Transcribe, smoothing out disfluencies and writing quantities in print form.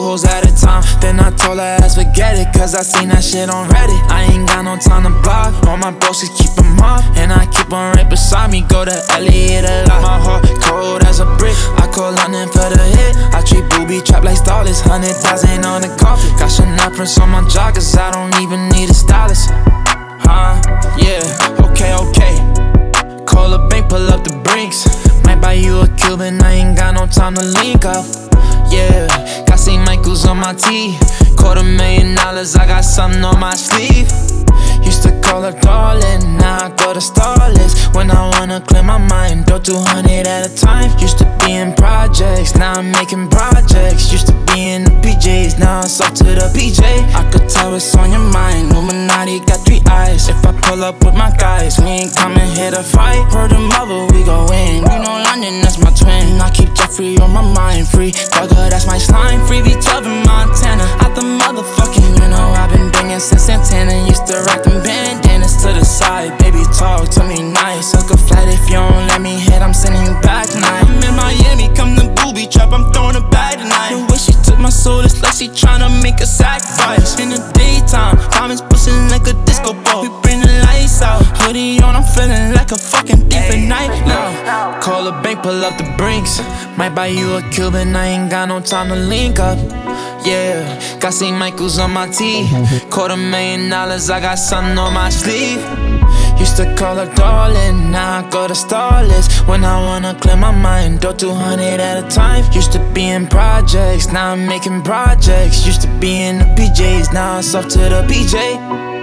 hoes at a time. Then I told her ass forget it, cause I seen that shit on Reddit. I ain't got no time to block, all my bros just keep them up. And I keep on right beside me, go to Elliot a lot. My heart cold as a brick, I call London for the hit. I treat booby trap like Starless, 100,000 on the carpet. Got Chanel prints on my joggers, I don't even need a stylist. Yeah, okay. Call a bank, pull up the brinks. Might buy you a Cuban, I ain't got no time to link up. Yeah, got St. Michael's on my tee. $250,000, I got something on my sleeve. Used to call her darling, now I go to Starless. When I wanna clear my mind, do 200 at a time. Used to be in projects, now I'm making projects. Used to be in the PJs, now I'm soft to the PJ. I could tell what's on your mind, Illuminati got 3 eyes. If I pull up with my guys, we ain't coming here to fight. Heard the mother, we go in. You know London, that's my twin. I keep Jeffrey on my mind, free Thugger, that's my slime. Free V12 in Montana, out the motherfucking, you know I've been banging since Santana. Used to rock them bandanas to the side. Baby, talk to me nice. Hook a flight if you don't let me hit, I'm sending you back tonight. I'm in Miami, come to booby trap, I'm throwing it back tonight. The way she took my soul, it's like she tryna make a sacrifice. In the daytime, diamonds bustin' like a disco ball. We bring the lights out, hoodie on, I'm feeling like a fucking thief at night now. Call a bank, pull up the brinks. Might buy you a Cuban, I ain't got no time to link up. Yeah, got St. Michael's on my tee. $250,000, I got something on my sleeve. Used to call her darling, now I go to Starless. When I wanna clear my mind, do 200 at a time. Used to be in projects, now I'm making projects. Used to be in the PJs, now I'm soft to the PJ.